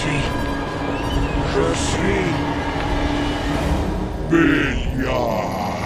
suis Bélial.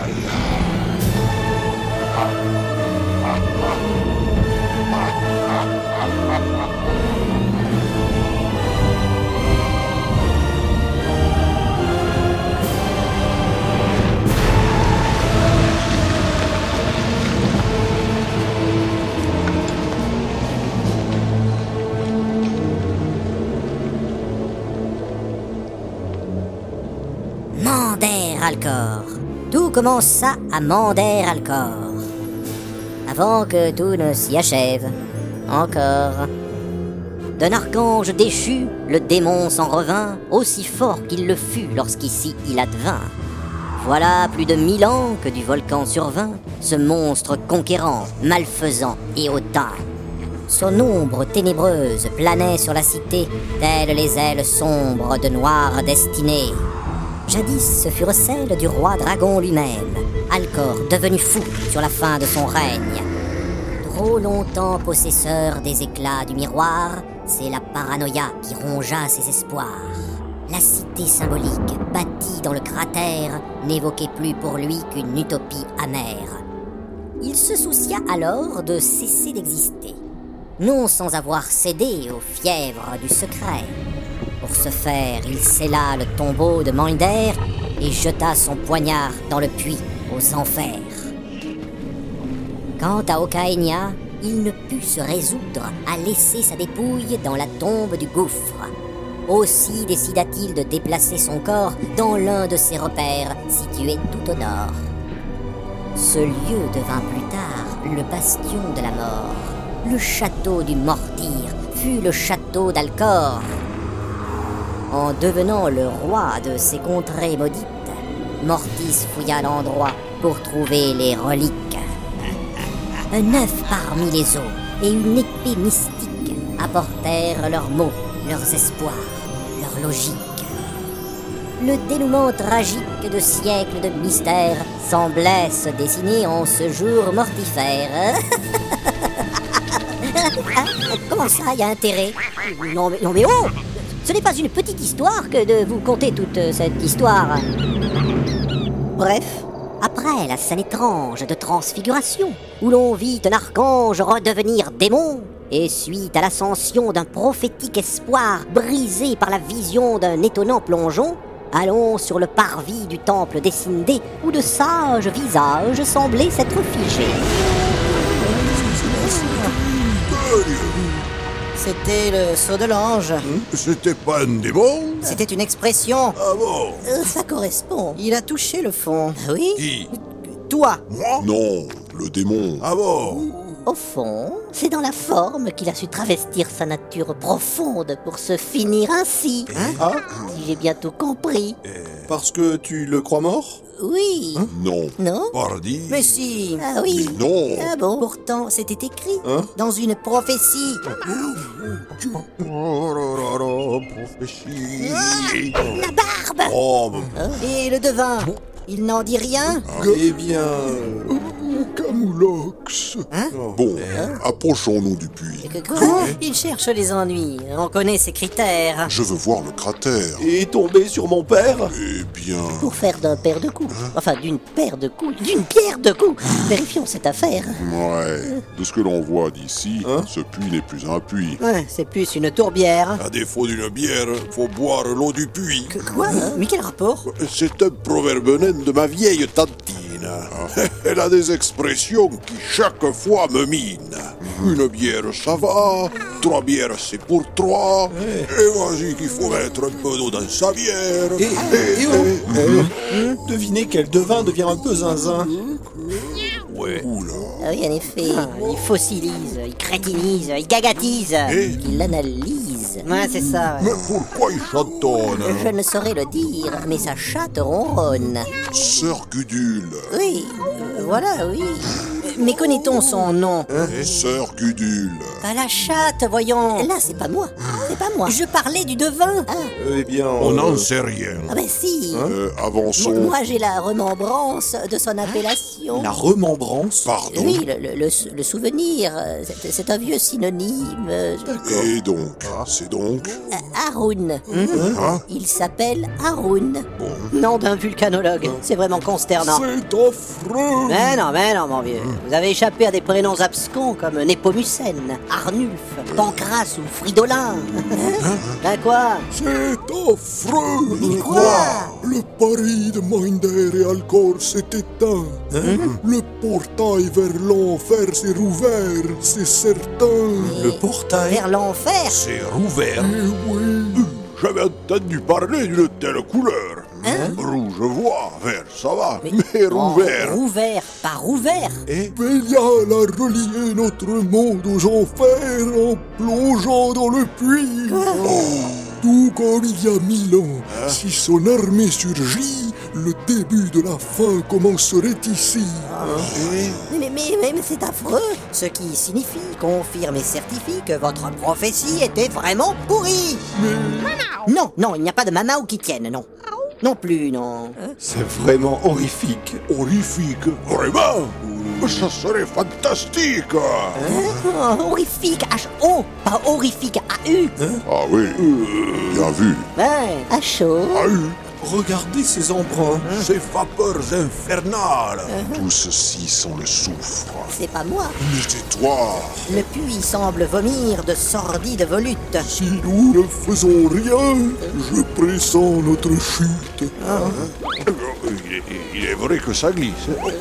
Mander Alcor. Tout commença à Mander Alcor. Avant que tout ne s'y achève. Encore. D'un archange déchu, le démon s'en revint, aussi fort qu'il le fut lorsqu'ici il advint. Voilà plus de 1000 ans que du volcan survint, ce monstre conquérant, malfaisant et hautain. Son ombre ténébreuse planait sur la cité, telles les ailes sombres de noire destinée. Jadis, ce furent celles du roi dragon lui-même, Alcor devenu fou sur la fin de son règne. Trop longtemps possesseur des éclats du miroir, c'est la paranoïa qui rongea ses espoirs. La cité symbolique, bâtie dans le cratère, n'évoquait plus pour lui qu'une utopie amère. Il se soucia alors de cesser d'exister, non sans avoir cédé aux fièvres du secret. Pour ce faire, il scella le tombeau de Mander et jeta son poignard dans le puits aux enfers. Quant à Ocaenia, il ne put se résoudre à laisser sa dépouille dans la tombe du gouffre. Aussi décida-t-il de déplacer son corps dans l'un de ses repères situés tout au nord. Ce lieu devint plus tard le bastion de la mort. Le château du Mortir fut le château d'Alcor. En devenant le roi de ces contrées maudites, Mortis fouilla l'endroit pour trouver les reliques. Un œuf parmi les os et une épée mystique apportèrent leurs mots, leurs espoirs, leur logique. Le dénouement tragique de siècles de mystère semblait se dessiner en ce jour mortifère. Comment ça, y a intérêt? Non mais oh! Ce n'est pas une petite histoire que de vous conter toute cette histoire. Bref, après la scène étrange de transfiguration, où l'on vit un archange redevenir démon, et suite à l'ascension d'un prophétique espoir brisé par la vision d'un étonnant plongeon, allons sur le parvis du temple d'Essindé, où de sages visages semblaient s'être figés. C'était le saut de l'ange. C'était pas un démon? C'était une expression. Ah bon? Ça correspond. Il a touché le fond. Oui? Qui? Toi. Moi? Non, le démon. Ah bon? Au fond, c'est dans la forme qu'il a su travestir sa nature profonde pour se finir ainsi. Ah, Si j'ai bien tout compris. parce que tu le crois mort? Oui. Non. Non? Pardi. Mais si. Ah oui. Non. Ah bon? Pourtant, c'était écrit Hein? dans une prophétie. Oh là là, prophétie. La barbe. Oh, Et le devin, il n'en dit rien? Eh bien... Camoulox. Bon, approchons-nous du puits. Quoi? Il cherche les ennuis. On connaît ses critères. Je veux voir le cratère. Et tomber sur mon père? Eh bien... Pour faire d'un paire de coups. Enfin, d'une paire de coups. D'une pierre de coups. Vérifions cette affaire. Ouais, de ce que l'on voit d'ici, Hein? ce puits n'est plus un puits. Ouais, c'est plus une tourbière. À défaut d'une bière, faut boire l'eau du puits. Quoi? Mais quel rapport? C'est un proverbe nain de ma vieille tantine. Elle a des expressions qui chaque fois me minent. Une bière, ça va. 3 bières, c'est pour 3. Et vas-y qu'il faut mettre un peu d'eau dans sa bière. Et oh, devinez quel devin devient un peu zinzin. Ouais. Oula. Ah oui, en effet. Il fossilise, il crétinise, il gagatise. Et Il analyse. Ouais, c'est ça. Mais pourquoi il chantonne? Je ne saurais le dire, mais sa chatte ronronne. Sœur Gudule. Oui, voilà, oui. Mais connaît-on son nom? Sœur Gudule. Pas la chatte, voyons. Là, c'est pas moi. C'est pas moi. Je parlais du devin. Eh bien... On n'en sait rien. Ah ben si. Avançons. Moi, j'ai la remembrance de son appellation. La remembrance? Pardon. Oui, le souvenir. C'est un vieux synonyme. Et donc, c'est donc... Haroun. Hein? Il s'appelle Haroun. Nom d'un vulcanologue. C'est vraiment consternant. C'est affreux. Mais non, mon vieux. Vous avez échappé à des prénoms abscons comme Népomucène, Arnulf, Pancrace ou Fridolin. Ben quoi? C'est affreux. Quoi? Le pari de Minder et Alcor s'est éteint. Le portail vers l'enfer s'est rouvert, c'est certain. Le portail? Vers l'enfer? C'est rouvert. Eh oui. J'avais entendu parler d'une telle couleur. Rouge, voix, vert, ça va. Mais rouvert. Rouvert, pas rouvert. Bélial a relié notre monde aux enfers en plongeant dans le puits. Tout comme il y a 1000 ans, si son armée surgit, le début de la fin commencerait ici. Mais c'est affreux. Ce qui signifie, confirme et certifie que votre prophétie était vraiment pourrie. Non, il n'y a pas de mamao qui tienne, non. Non plus, non. C'est vraiment horrifique. Horrifique. Vraiment? Ça serait fantastique. Horrifique, H-O, pas horrifique, A-U. Ah oui, bien vu. Ouais, à chaud. Ah oui. Regardez ces embruns. Ces vapeurs infernales. Tout ceci sent le soufre. C'est pas moi. Mais c'est toi. Le puits semble vomir de sordides volutes. Si nous ne faisons rien, je pressens notre chute. Il est vrai que ça glisse.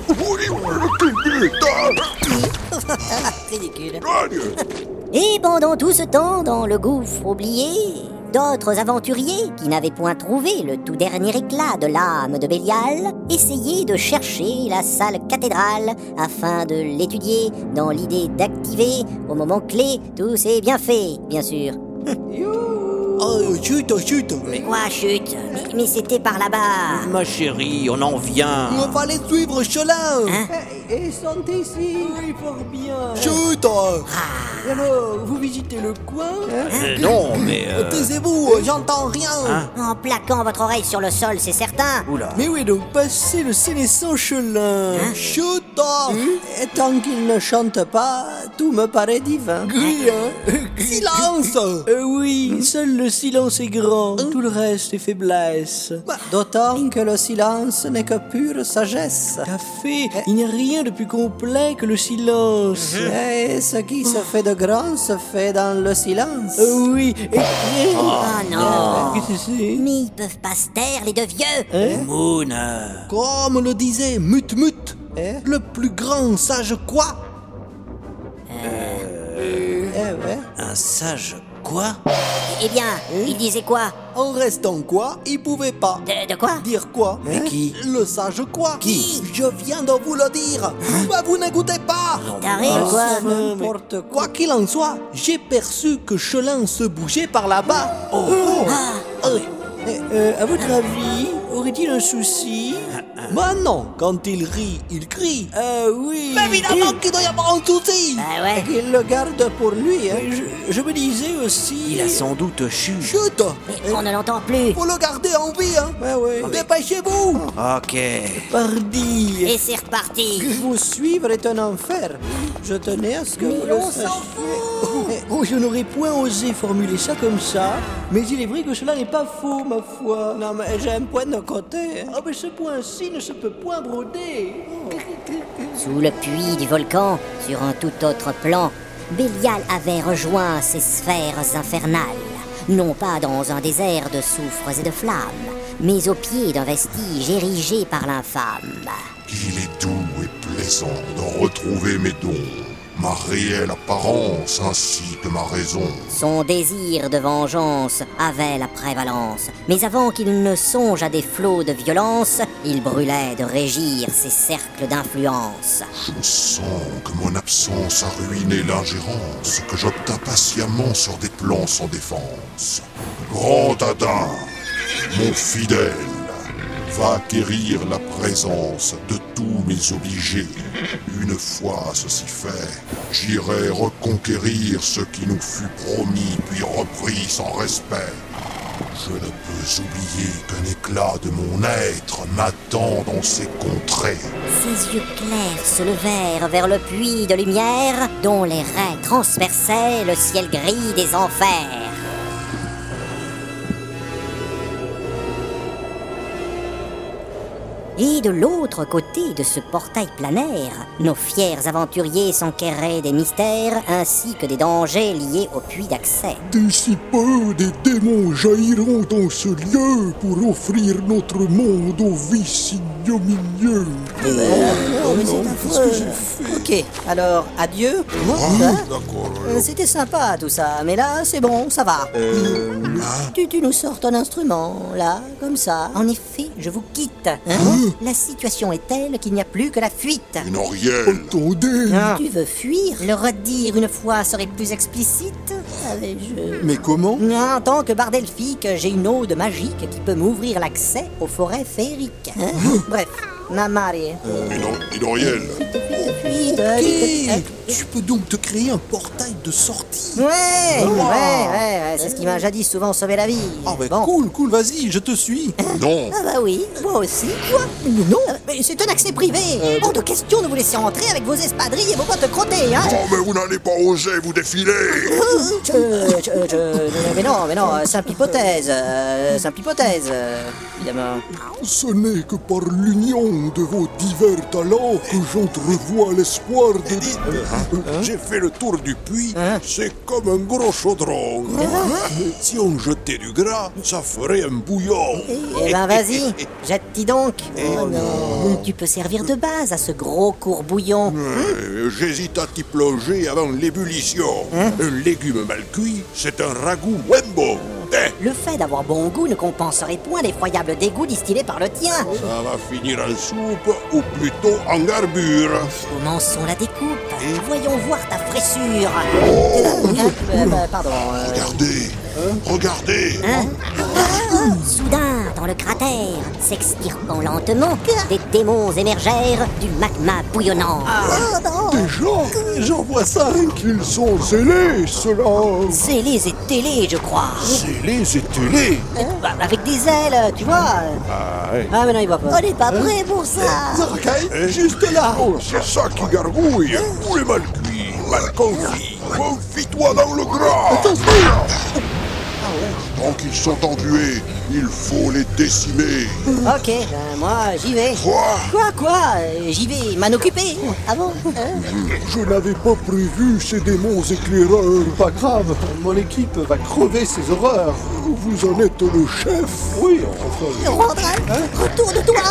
Ridicule. Et pendant tout ce temps, dans le gouffre oublié, d'autres aventuriers, qui n'avaient point trouvé le tout dernier éclat de l'âme de Bélial, essayaient de chercher la salle cathédrale afin de l'étudier dans l'idée d'activer, au moment clé, tous ses bienfaits, bien sûr. Oh, chute. Mais quoi, chute? Mais c'était par là-bas. Ma chérie, on en vient. On va les suivre, Chelin. Ils sont ici. Oui, fort bien. Chute. Alors, vous visitez le coin? Non, mais... Taisez-vous, j'entends rien. En plaquant votre oreille sur le sol, c'est certain. Oula. Mais oui, donc passez le sénescent Chelin. Chute. Et tant qu'il ne chante pas, tout me paraît divin. Silence. Oui, seul le silence est grand, tout le reste est faiblesse. D'autant que le silence n'est que pure sagesse. Café, il n'y a rien de plus complet que le silence. Et ce qui se fait de grand se fait dans le silence. Oui, et... Oh non. Qu'est-ce que c'est? Mais ils peuvent pas se taire, les deux vieux. Moon, Comme le disait Mut-Mut, le plus grand sage quoi? un sage quoi? Eh bien, il disait quoi? En restant quoi, il pouvait pas. De quoi? Dire quoi? Mais qui? Le sage quoi? Qui? Je viens de vous le dire. Mais vous n'écoutez pas. Taré, quoi? N'importe quoi qu'il en soit, j'ai perçu que Chelin se bougeait par là-bas. À votre avis, aurait-il un souci? Bah non, quand il rit, il crie. Oui. Mais évidemment qu'il doit y avoir un souci. Ah ouais. Qu'il le garde pour lui. Je me disais aussi... Il a sans doute chu. Chut. Mais on ne l'entend plus. Faut le garder en vie, hein. Ouais. Dépêchez-vous. Ok. Pardi. Et c'est reparti. Vous suivre est un enfer. Je tenais à ce que vous le sachiez. Oh, je n'aurais point osé formuler ça comme ça, mais il est vrai que cela n'est pas faux, ma foi. Non, mais j'ai un point de côté. Ah, mais ce point-ci ne se peut point broder. Sous le puits du volcan, sur un tout autre plan, Bélial avait rejoint ces sphères infernales, non pas dans un désert de soufres et de flammes, mais au pied d'un vestige érigé par l'infâme. Il est doux et plaisant de retrouver mes dons, ma réelle apparence ainsi que ma raison. Son désir de vengeance avait la prévalence, mais avant qu'il ne songe à des flots de violence, il brûlait de régir ses cercles d'influence. Je sens que mon absence a ruiné l'ingérence, que j'opta patiemment sur des plans sans défense. Grand Adin, mon fidèle, va acquérir la présence de tous mes obligés. Une fois ceci fait, j'irai reconquérir ce qui nous fut promis puis repris sans respect. Je ne peux oublier qu'un éclat de mon être m'attend dans ces contrées. Ses yeux clairs se levèrent vers le puits de lumière dont les raies transperçaient le ciel gris des enfers. Et de l'autre côté de ce portail planaire, nos fiers aventuriers s'enquéraient des mystères ainsi que des dangers liés au puits d'accès. D'ici peu, des démons jailliront dans ce lieu pour offrir notre monde aux vices ignominieux. mais c'est affreux. Ok, alors adieu. D'accord. C'était sympa tout ça, mais là c'est bon, ça va. Tu nous sors ton instrument, là, comme ça. En effet, je vous quitte. La situation est telle qu'il n'y a plus que la fuite. Noriel. Attendez. Tu veux fuir? Le redire une fois serait plus explicite. Mais comment? En tant que barde elfique, j'ai une ode magique qui peut m'ouvrir l'accès aux forêts féeriques. Bref, Namari. Noriel. Ok, tu peux donc te créer un portail de sortie. Ouais, c'est ce qui m'a jadis souvent sauvé la vie. Ah bah Bon. cool, vas-y, je te suis. Non. Ah bah oui, moi aussi. Quoi? Non, mais c'est un accès privé. Hors de question de vous laisser entrer avec vos espadrilles et vos bottes crottées, hein. Oh, mais vous n'allez pas oser vous défiler. Mais non, simple hypothèse, évidemment. Ce n'est que par l'union de vos divers talents que j'entrevois l'espoir de... J'ai fait le tour du puits, c'est comme un gros chaudron. Si on jetait du gras, ça ferait un bouillon. Eh ben vas-y, jette-t'y donc. Oh non, tu peux servir de base à ce gros courbouillon. J'hésite à t'y plonger avant l'ébullition. Un légume mal cuit, c'est un ragoût moins bon. Le fait d'avoir bon goût ne compenserait point l'effroyable dégoût distillé par le tien. Ça va finir en soupe, ou plutôt en garbure. Commençons la découpe. Voyons voir ta fraissure. Pardon. Regardez. Soudain, dans le cratère, s'extirpant lentement, des démons émergèrent du magma bouillonnant. Déjà, j'en vois 5. Ils sont zélés, ceux-là. Scellés et télés, je crois. Zélés et télés. Avec des ailes, tu vois. Ah mais non, il va pas. On n'est pas prêt pour ça. Zarkai, juste là. Oh, c'est ça qui gargouille. Tous les mal cuits, mal confits. Confie-toi dans le gras. Tant qu'ils sont englués, il faut les décimer. Ok, moi j'y vais. Quoi J'y vais m'en occuper. Ah bon? Je n'avais pas prévu ces démons éclaireurs. Pas grave, mon équipe va crever ces horreurs. Vous en êtes le chef. Oui, enfin... Randral, retourne-toi.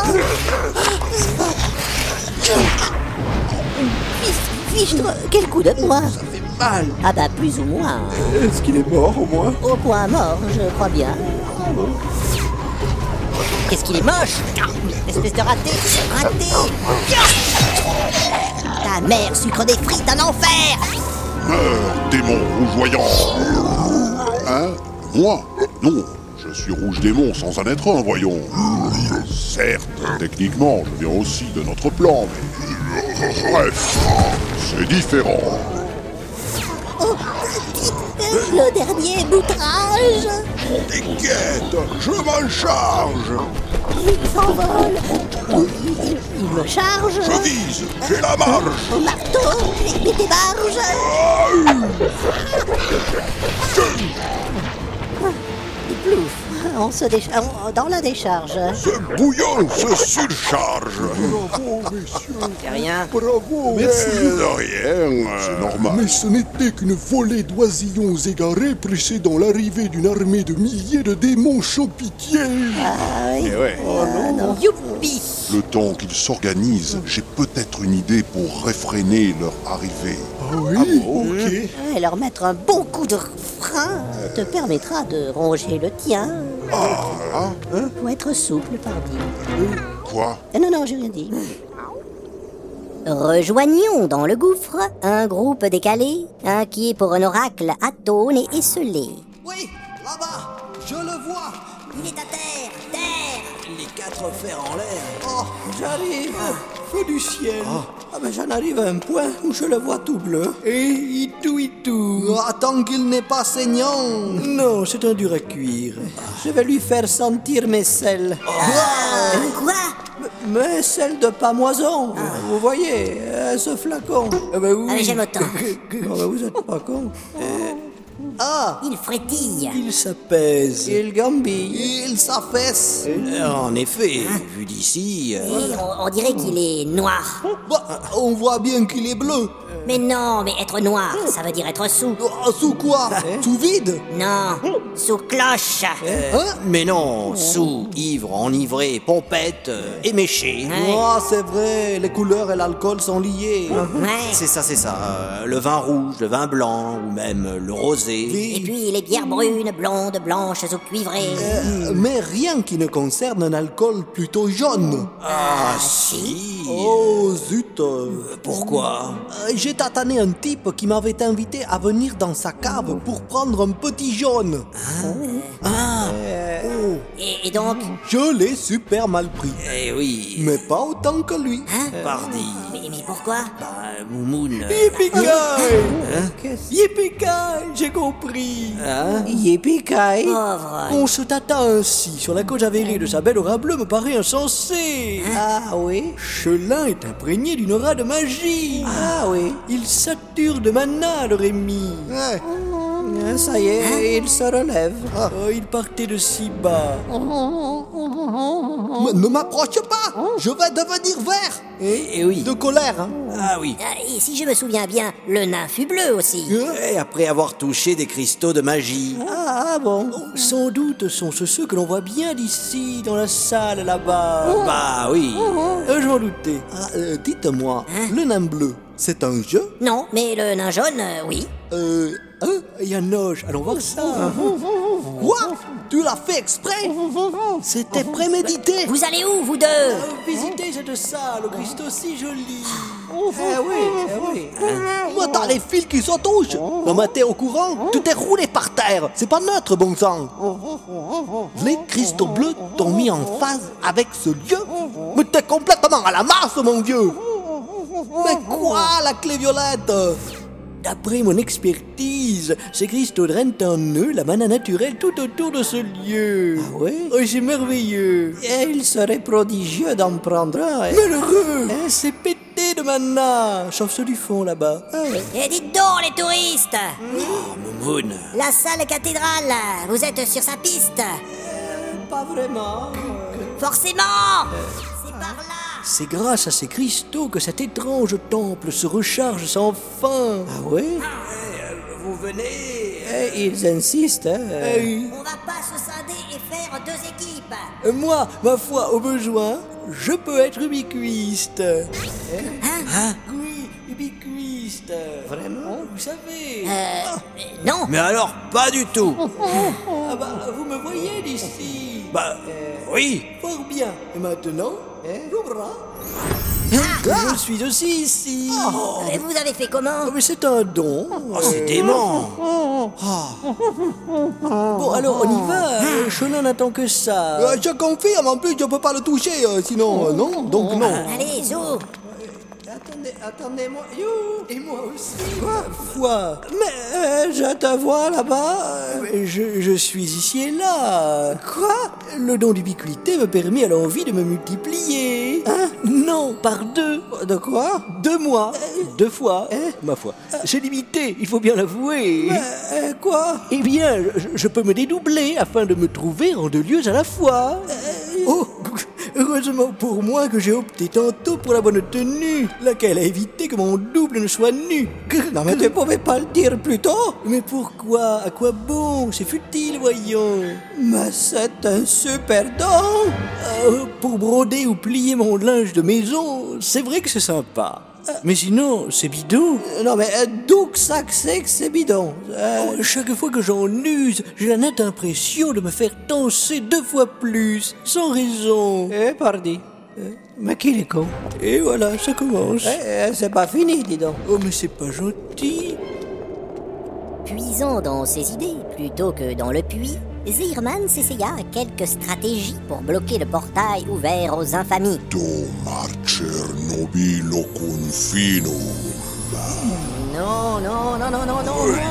Fichtre, quel coup de poing. Mal. Ah bah plus ou moins. Est-ce qu'il est mort au moins? Au point mort, je crois bien. Qu'est-ce qu'il est moche! Espèce de raté! Ta mère sucre des frites en enfer! Meurs, démon rougeoyant. Hein? Moi? Non, je suis rouge démon sans en être un, voyons. Certes, techniquement, je viens aussi de notre plan, mais... Bref, c'est différent. Le dernier boutrage. T'inquiète, je m'en charge. Il s'envole. Il me charge. Je vise, j'ai la marge. Au marteau. Mais des barges. Plouf. On se décharge. Dans la décharge. Ce bouillon se surcharge. Bravo, messieurs. C'est rien. Bravo. Merci. De rien. C'est normal. Mais ce n'était qu'une volée d'oisillons égarés précédant l'arrivée d'une armée de milliers de démons sans pitié. Ah oui. Youpi! Le temps qu'ils s'organisent, j'ai peut-être une idée pour réfréner leur arrivée. Ah oui? Ok. Et leur mettre un bon coup de frein te permettra de ronger le tien. Pour être souple, pardi. Quoi? Non, j'ai rien dit. Rejoignons dans le gouffre un groupe décalé, inquiet pour un oracle atone et esselé. Oui, là-bas, je le vois. Il est à terre! Terre! les 4 fers en l'air. Oh, j'arrive. Feu du ciel. Ah ben j'en arrive à un point où je le vois tout bleu. Et itou. Attends qu'il n'est pas saignant. Non, c'est un dur à cuire. Je vais lui faire sentir mes selles. Quoi? Mes selles de pamoison. Vous voyez, ce flacon. Ah ben oui. Ah, mais j'aime autant. Oh, ben vous êtes pas con. Il frétille. Il s'apaise. Il gambille. Il s'affaisse. En effet, vu d'ici... Oui, on dirait qu'il est noir. Bah, on voit bien qu'il est bleu. Mais non, mais être noir, ça veut dire être sous. Sous quoi? Sous vide? Non, sous cloche. Mais non, sous, ivre, enivré, pompette, éméché. Ouais. Oh, c'est vrai, les couleurs et l'alcool sont liés. Ouais. C'est ça. Le vin rouge, le vin blanc, ou même le rosé. Et puis les bières brunes, blondes, blanches ou cuivrées. Mais rien qui ne concerne un alcool plutôt jaune. Ah, si. Oh, zut. Pourquoi? J'ai tatané un type qui m'avait invité à venir dans sa cave pour prendre un petit jaune. Et donc, Je l'ai super mal pris. Eh oui, Mais pas autant que lui. pardi. mais pourquoi? Moumoun. Yippee-ki-yay! Yippee-ki-yay! J'ai compris. Yippee-ki-yay! Pauvre. On se tâta ainsi sur la cause avérée de sa belle aura bleue me paraît insensé. Ah oui? Chelin est imprégné d'une aura de magie. Ah oui? Il sature de mana, le Rémi. Ça y est, il se relève. Oh, il partait de si bas. Ne m'approche pas! Je vais devenir vert! Eh oui. De colère, hein? Ah oui. Et si je me souviens bien, le nain fut bleu aussi. Et après avoir touché des cristaux de magie. Ah bon? Sans doute sont-ce ceux que l'on voit bien d'ici, dans la salle là-bas. Bah oui. Je m'en doutais. Dites-moi, le nain bleu, c'est un jeu? Non, mais le nain jaune, oui. Yanoche, allons voir ça. Quoi? Tu l'as fait exprès? C'était prémédité. Vous allez où, vous deux? Visitez cette salle, au cristaux si joli. oui. Moi, t'as les fils qui se touchent. Non, mais t'es au courant? Tu t'es roulé par terre. C'est pas neutre, bon sang. Les cristaux bleus t'ont mis en phase avec ce lieu. Mais t'es complètement à la masse, mon vieux. Mais quoi, la clé violette? D'après mon expertise, ces cristaux drainent en eux la mana naturelle tout autour de ce lieu. Ah oui? Oh, c'est merveilleux. Et il serait prodigieux d'en prendre un. Malheureux! C'est pété de mana, sauf ceux du fond là-bas. Et dites donc, les touristes! Moumoun. La salle cathédrale, vous êtes sur sa piste? Pas vraiment. Forcément! C'est par là! C'est grâce à ces cristaux que cet étrange temple se recharge sans fin. Ah oui? Vous venez... Ils insistent, hein. On va pas se scinder et faire 2 équipes. Moi, ma foi, au besoin, je peux être ubiquiste. Oui, ubiquiste. Vraiment? Vous savez. Non. Mais alors, pas du tout. Ah bah, vous me voyez d'ici. Bah, oui. Fort bien. Et maintenant, j'ouvre. Je suis aussi ici. Et vous avez fait comment? Mais c'est un don. Oh, c'est dément. Bon, alors on y va. Chelin n'attend que ça. Je confirme, en plus je peux pas le toucher, sinon non, donc non. Allez, Zou. Attendez-moi. Et moi aussi. Foi. Mais je te vois là-bas. Je suis ici et là. Quoi? Le don d'ubiquité me permet à l'envie de me multiplier. Hein? Non, par 2. De quoi? 2 mois. 2 fois. Ma foi. C'est limité, il faut bien l'avouer. Quoi? Eh bien, je peux me dédoubler afin de me trouver en 2 lieux à la fois. Oh, heureusement pour moi que j'ai opté tantôt pour la bonne tenue, laquelle a évité que mon double ne soit nu. Non mais tu pouvais pas le dire plus tôt? Mais pourquoi? À quoi bon? C'est futile, voyons. Mais c'est un super don. Pour broder ou plier mon linge de maison, c'est vrai que c'est sympa. Mais sinon, c'est bidon. Non mais d'où que ça que c'est bidon? Chaque fois que j'en use, j'ai la nette impression de me faire danser 2 fois plus, sans raison. Pardi. Mais qu'il est con. Et voilà, ça commence. C'est pas fini, dis donc. Oh mais c'est pas gentil. Puisant dans ses idées plutôt que dans le puits, Zirman s'essaya à quelques stratégies pour bloquer le portail ouvert aux infamies. Tomar Chernobyl confinum. Non, non, non, non, non, non, non.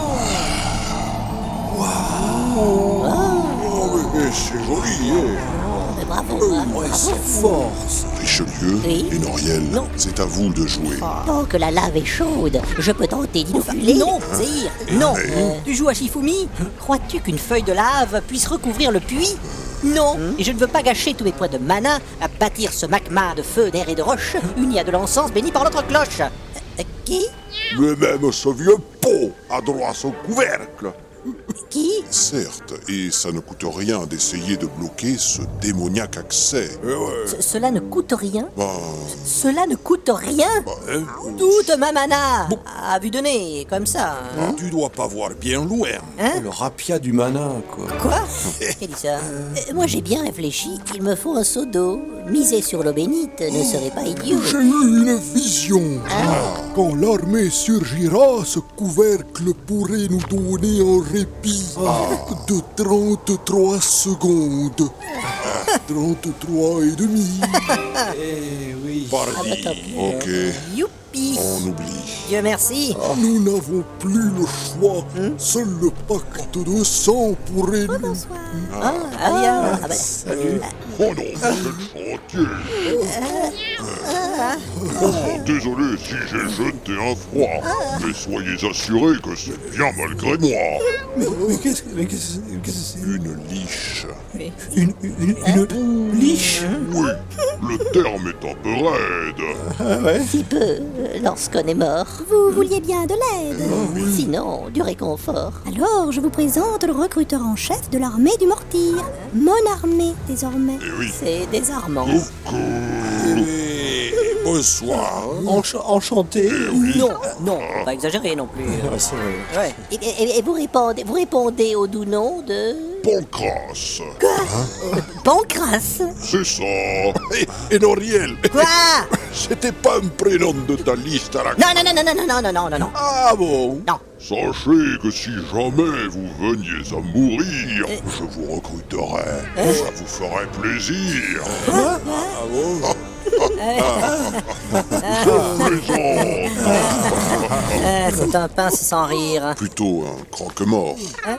Oh, mais c'est joli, hein. Mais bravo. Ouais, c'est fort. Richelieu Oui. et Noriel, Non. c'est à vous de jouer. Tant que la lave est chaude, je peux tenter d'inoculer. Non, Zéhir, non. Mais- Tu joues à Shifumi? Crois-tu qu'une feuille de lave puisse recouvrir le puits? Non, et je ne veux pas gâcher tous mes points de mana à bâtir ce magma de feu, d'air et de roche, uni à de l'encens béni par notre cloche. Qui? Mais même ce vieux pot a droit à son couvercle. Qui? Certes, et ça ne coûte rien d'essayer de bloquer ce démoniaque accès. Cela ne coûte rien? Ben, Cela ne coûte rien? Toute ma mana! À vue de nez, comme ça. tu dois pas voir bien loin. Hein? Le rapia du mana, quoi. Quoi? Qui dit ça? Moi j'ai bien réfléchi, il me faut un seau d'eau. Miser sur l'eau bénite ne serait pas idiot. J'ai eu une vision. Quand l'armée surgira, ce couvercle pourrait nous donner un répit de 33 secondes. 33 et demi. Eh oui. Pardi. tant pis. Ok, Youpi! on oublie. Dieu merci! Nous n'avons plus le choix. Seul le pacte de sang pourrait nous... Ah bien! Ah ben, Oh non, quel chantier. Désolé si j'ai jeté un froid, mais soyez assurés que c'est bien malgré moi. Mais qu'est-ce que c'est? Une liche. Une liche? Oui, le terme est un peu raide. Si peu, lorsqu'on est mort. Vous vouliez bien de l'aide. Sinon, du réconfort. Alors, je vous présente le recruteur en chef de l'armée du Mortir. Mon armée, désormais. Eh oui, C'est désarmant. bonsoir. Enchanté. non, non, faut pas exagérer non plus. Ah, c'est vrai. Ouais. Et vous répondez au doux nom de... Pancras. Pancras. C'est ça. Et Noriel, Quoi? c'était pas un prénom de ta liste à la... Non, non, non, non, non, non, non, non, non, non. Ah bon? Non. Sachez que si jamais vous veniez à mourir, je vous recruterai. Ça vous ferait plaisir. Plaisante. C'est un pince sans rire. Plutôt un croque-mort.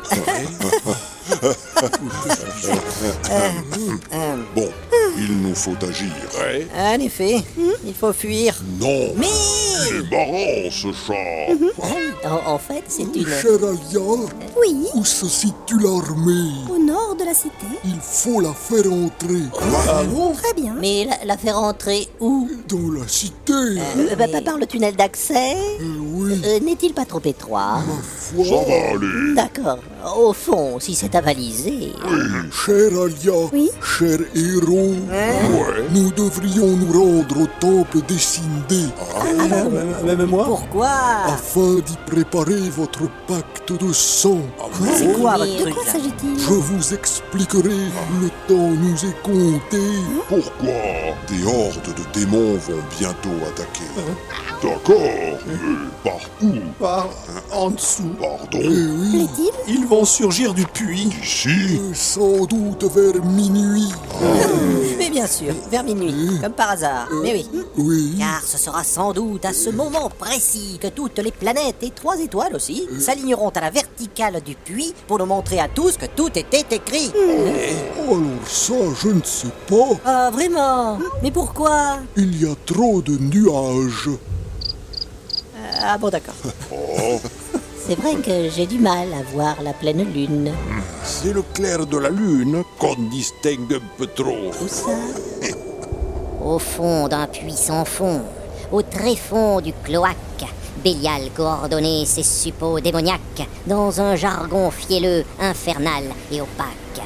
Bon, il nous faut agir. En effet, il faut fuir. Non, Mais il est marrant ce chat. En fait, c'est une... Cher Alia, Oui, où se situe l'armée? au nord de la cité. Il faut la faire entrer Très bien. Mais la faire entrer où? dans la cité. Par le tunnel d'accès? Oui, N'est-il pas trop étroit? Ça va aller. D'accord. Au fond, si c'est avalisé... cher Alia, Oui. cher héros, nous devrions nous rendre au temple des Cindés Même moi? pourquoi? afin d'y préparer votre pacte de sang. C'est quoi Mais votre De truc quoi là? s'agit-il? Je vous expliquerai, le temps nous est compté. Pourquoi? Des hordes de démons vont bientôt attaquer. D'accord, mais par où? Par en dessous. Pardon? Plaît-il? Ils vont surgir du puits. Ici? Sans doute vers minuit. Mais bien sûr, vers minuit, comme par hasard. Mais oui. Oui, Car ce sera sans doute à ce moment précis que toutes les planètes et 3 étoiles aussi s'aligneront à la verticale du puits pour nous montrer à tous que tout était écrit. alors ça, je ne sais pas. Ah, vraiment? Mais pourquoi? Il y a trop de nuages. Ah bon, d'accord. C'est vrai que j'ai du mal à voir la pleine lune. C'est le clair de la lune qu'on distingue un peu trop. Où ça? Au fond d'un puits sans fond, au tréfonds du cloaque, Bélial coordonnait ses suppôts démoniaques dans un jargon fielleux, infernal et opaque.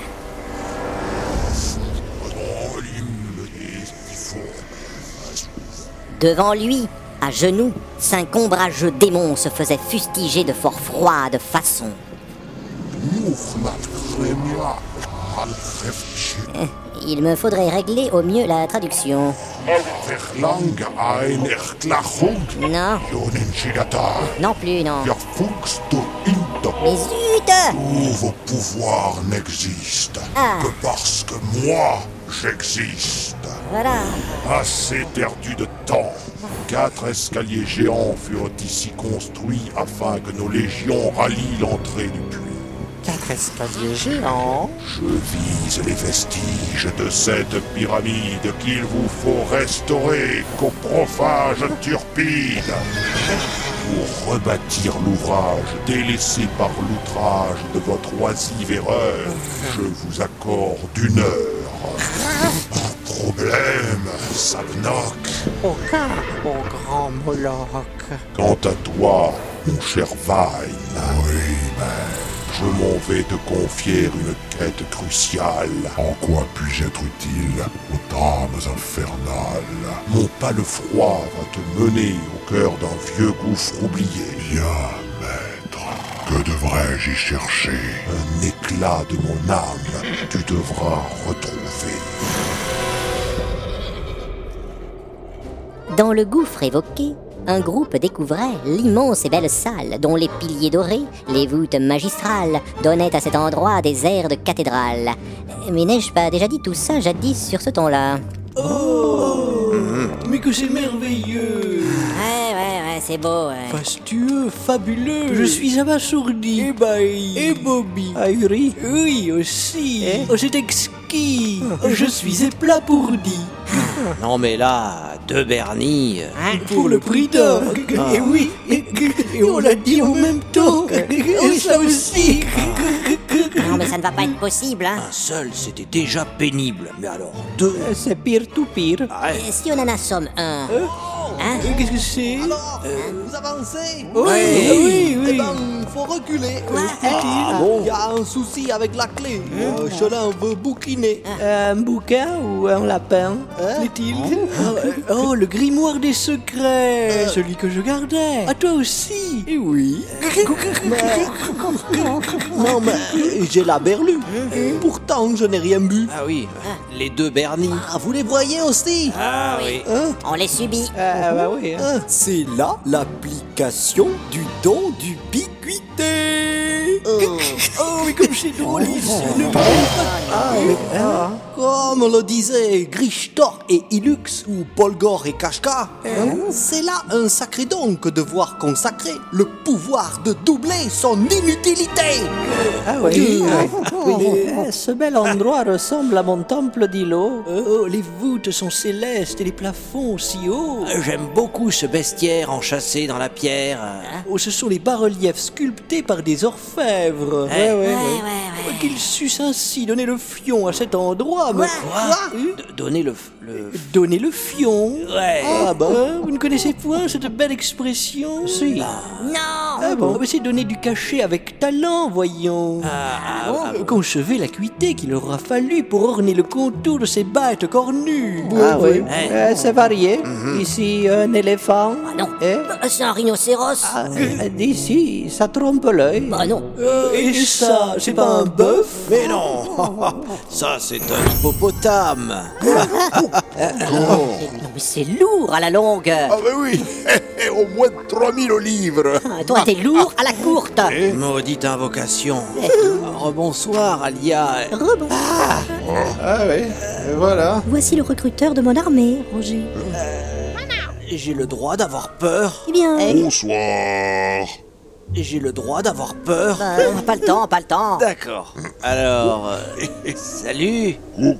Devant lui, à genoux, 5 ombrageux démons se faisaient fustiger de fort froide façon. Il me faudrait régler au mieux la traduction. Verlang ein Erklärung. Non, Yonenshigata. non plus, non. Verfuchst du hinter. Mais zut! Tous vos pouvoirs n'existent Ah. que parce que moi, j'existe. Voilà. Assez perdu de temps. 4 escaliers géants furent ici construits afin que nos légions rallient l'entrée du puits. 4 escaliers géants. Je vise les vestiges de cette pyramide qu'il vous faut restaurer, coprophage turpide, pour rebâtir l'ouvrage délaissé par l'outrage de votre oisive erreur. Je vous accorde 1 heure. Pas de problème, Savnok. Aucun, mon grand Moloch. Quant à toi, mon cher Vine, oui, mais je m'en vais te confier une quête cruciale. En quoi puis-je être utile aux drames infernales? Mon palefroid va te mener au cœur d'un vieux gouffre oublié. Bien, maître. Que devrais-je y chercher? Un éclat de mon âme, tu devras retrouver. Dans le gouffre évoqué, un groupe découvrait l'immense et belle salle dont les piliers dorés, les voûtes magistrales, donnaient à cet endroit des airs de cathédrale. Mais n'ai-je pas déjà dit tout ça jadis sur ce ton-là? Mais que c'est merveilleux! Ouais, c'est beau, ouais. Fastueux, fabuleux! Je suis abasourdi, ébahi, ébobi, ahuri. Oui, aussi! Oh, c'est exquis! Je suis éplabourdi! Non mais là, 2 Bernie... Pour le prix d'un! Et oui! Et on l'a dit en même temps! Et ça aussi! Non, mais ça ne va pas être possible, hein. Un seul, c'était déjà pénible. Mais alors, 2... C'est pire tout pire. Et si on en assomme un? Hein? Qu'est-ce que c'est? Vous avancez? Oui! Eh ben, faut reculer. Il y a un souci avec la clé. Chelin veut bouquiner. Un bouquin ou un lapin? Plaît-il? Oh, le grimoire des secrets! Celui que je gardais! À toi aussi! Eh oui. Non, mais j'ai la berlue. Pourtant, je n'ai rien bu. Ah oui, les 2 Bernie. Ah, vous les voyez aussi? Ah oui. On les subit. Bah oui. C'est là l'application du don d'ubiquité. Oh, mais comme c'est drôle! Comme le disaient Grishtor et Ilux ou Polgor et Kashka, c'est là un sacré don que de voir consacrer le pouvoir de doubler son inutilité. Ah oui. Ce bel endroit ressemble à mon temple d'îlot. Oh, les voûtes sont célestes et les plafonds si hauts. J'aime beaucoup ce bestiaire enchâssé dans la pierre. Oh, ce sont les bas-reliefs sculptés par des orfèvres. Ouais. Qu'ils sucent ainsi donner le fion à cet endroit. Mais Donner le... donner le fion. Ouais. Ah bon? Vous ne connaissez point cette belle expression? Si. Non! Ah bon? Mais c'est donner du cachet avec talent, voyons. Concevez l'acuité qu'il aura fallu pour orner le contour de ces bêtes cornues. Ah oui. C'est varié. Ici, un éléphant. Ah non, c'est un rhinocéros. D'ici, ça trompe l'œil. Bah non. Et ça, c'est pas un bœuf? Mais non. Ça, c'est un hippopotame. Non, mais c'est lourd à la longue. Ah ben oui, au moins 3000 livres. Toi, t'es lourd à la courte. Maudite invocation. Rebonsoir, Alia. Ah ouais, voilà. Voici le recruteur de mon armée, Roger. J'ai le droit d'avoir peur. Eh bien, Bonsoir. J'ai le droit d'avoir peur. Pas le temps. D'accord. Alors, salut.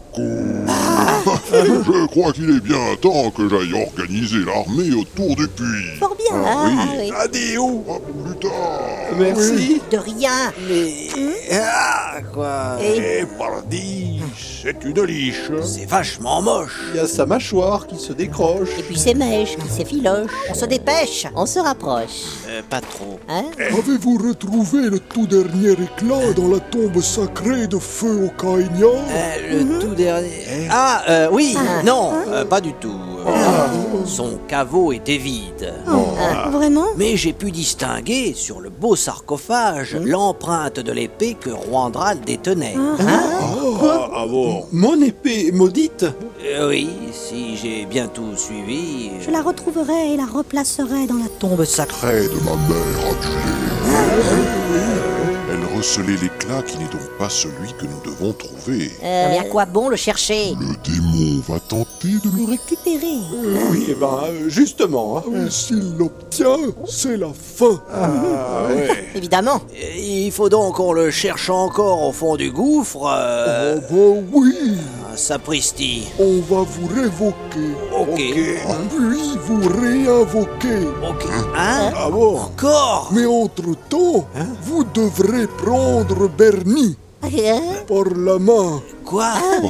Je crois qu'il est bien temps que j'aille organiser l'armée autour du puits. fort bien. Oui. Adéo, à plus tard. Merci. De rien. Mais... quoi. Eh, pardi, c'est une liche. C'est vachement moche. Il y a sa mâchoire qui se décroche. Et puis c'est mèche qui s'effiloche. On se dépêche. On se rapproche. Pas trop. Hein? Avez-vous retrouvé le tout dernier éclat dans la tombe sacrée de feu Okaïnia? Le tout dernier... oui. Non, pas du tout. Son caveau était vide. Vraiment? Mais j'ai pu distinguer sur le beau sarcophage l'empreinte de l'épée que Roandral détenait. Quoi? Ah bon? Mon épée maudite? Oui, si j'ai bien tout suivi. Je la retrouverai et la replacerai dans la tombe sacrée. Près de ma mère adulée. Elle recelait l'éclat qui n'est donc pas celui que nous devons trouver. Mais à quoi bon le chercher? Le démon va tenter de le Récupérer. Oui, eh ben, justement. Hein. récupérer. S'il l'obtient, c'est la fin. Évidemment. Il faut donc qu'on le cherche encore au fond du gouffre. Oh ben oui, Sapristi. on va vous révoquer. Ok. Puis vous réinvoquer. Ok. Hein? Ah bon? Encore? Mais entre-temps, vous devrez prendre Bernie par la main. Quoi?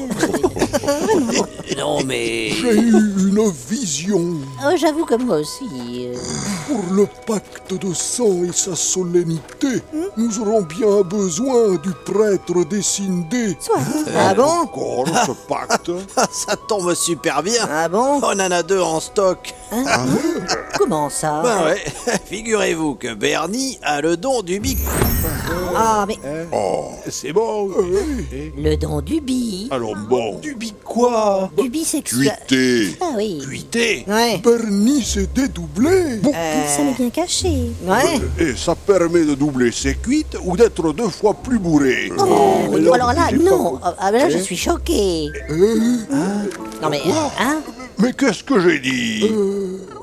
Non mais... J'ai eu une vision. Oh, j'avoue que moi aussi. Pour le pacte de sang et sa solennité, nous aurons bien besoin du prêtre Décindé. Soit. Ah bon? Encore ce pacte? Ça tombe super bien. Ah bon? On en a 2 en stock. Comment ça? Ben ouais, figurez-vous que Bernie a le don du bic. Ah, mais C'est bon. le don du bi. Alors bon. Du bic quoi? Du bisexuel. Cuité. Ah oui. Cuité. Ouais. Bernie s'est dédoublé. Ça m'est bien caché. Ouais. Et ça permet de doubler ses cuites ou d'être 2 fois plus bourré. Alors là, non. Ah, ben là, je suis choqué. Non mais, hein? Mais qu'est-ce que j'ai dit?